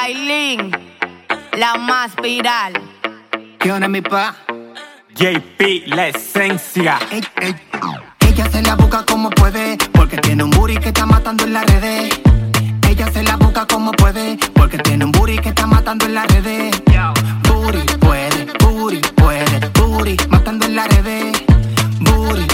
Yailin, la más viral. ¿Qué onda, mi pa? JP, la esencia. Ella se la busca como puede, porque tiene un booty que está matando en las redes. Ella se la busca como puede, porque tiene un booty que está matando en las redes. Booty puede, matando en las redes. Booty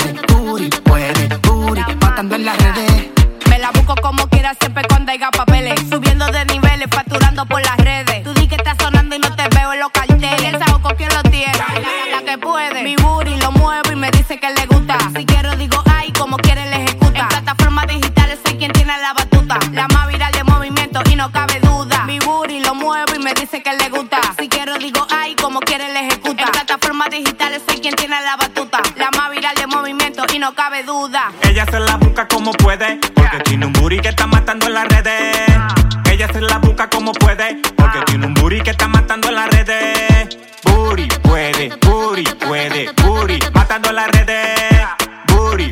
puede, matando en las redes. Me la busco como quiera, siempre cuando haya papeles. Subiendo de niveles, facturando por las redes. Tú di que estás sonando y no te veo en los carteles. ¿Y el saoco quién lo tiene? La que puede. Mi booty lo muevo y me dice que le gusta. Si quiero digo ay, como quiere le ejecuta. En plataformas digitales soy quien tiene la batuta. La más viral de movimiento y no cabe duda. Mi booty lo muevo y me dice que le gusta. Si quiero digo ay, como quiere le ejecuta. En plataformas digitales soy quien tiene la batuta. La más viral de movimiento y no cabe duda. Ella se la busca como puede, porque tiene un booty que está matando en las redes. Ella se la busca como puede, porque tiene un booty que está matando en las redes. Booty puede, matando en las redes. Booty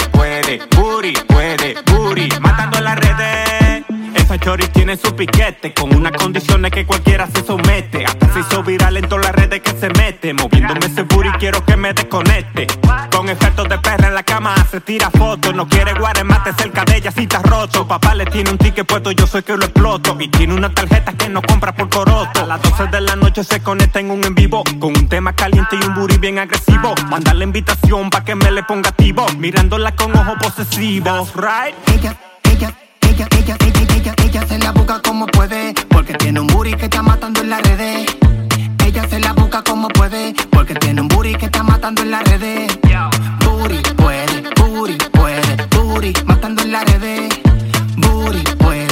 puede, matando en las redes. Esa chori tiene su piquete, con unas condiciones que cualquiera se somete. Hasta se hizo viral en todas las redes que se mete. Moviéndome ese booty quiero que me desconecte. Con efectos de perra en la cama se tira fotos. No quiere guaremate cerca de ella si está roto. Papá le tiene un ticket puesto, yo soy que lo exploto. Y tiene una tarjeta que no compra por coroto. A las 12 de la noche se conecta en un en vivo, con un tema caliente y un booty bien agresivo. Mandarle invitación pa' que me le ponga activo, mirándola con ojos posesivos, right? Ella se la busca como puede, porque tiene un booty que está matando en las redes. Ella se la busca como puede, porque tiene un booty que está matando en las redes. Booty puede, matando en las redes. Booty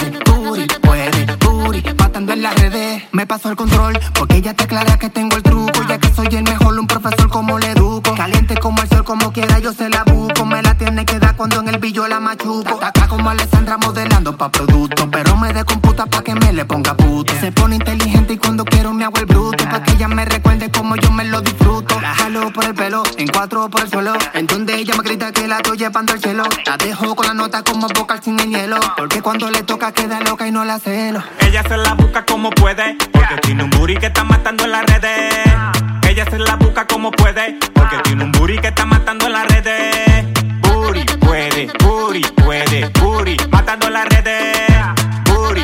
puede, matando en las redes. Me paso el control, porque ella te aclara que tengo el truco. Ya que soy el mejor, un profesor como le educo. Caliente como el sol, como quiera yo se la busco. Me la tiene que dar cuando en el billo la machuco. Está como Alessandra modelando pa' producto, pero me descomputa pa' que me le ponga puto. Se pone inteligente y cuando quiero me hago el bruto, pa' que ella me recuerde como yo me lo disfruto. La jalo por el pelo, en cuatro por el suelo, en donde ella me grita que la estoy llevando al cielo. La dejo con la nota como vocal sin el hielo, porque cuando le toca queda loca y no la celo. Ella se la busca como puede, porque tiene un booty que está matando en las redes. Ella se la busca como puede, porque tiene un booty que está matando en las redes. Booty puede, matando en las redes. Booty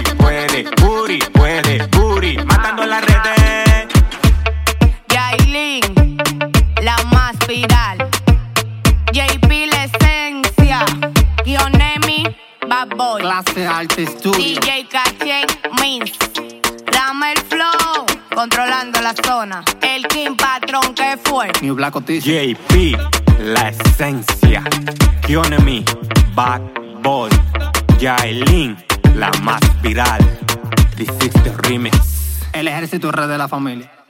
puede, matando en las redes. Yailin, la más viral. JP, la esencia. Kionemi, Bad Boy. Clase Arte Studio. DJ Caché, Mins. Dame el flow, controlando la zona. El King Patrón que fue. New Black Otis. JP, la esencia. Kionemi, Bad Boy. Yailin, la más viral. This is the remix. El ejército red de la familia.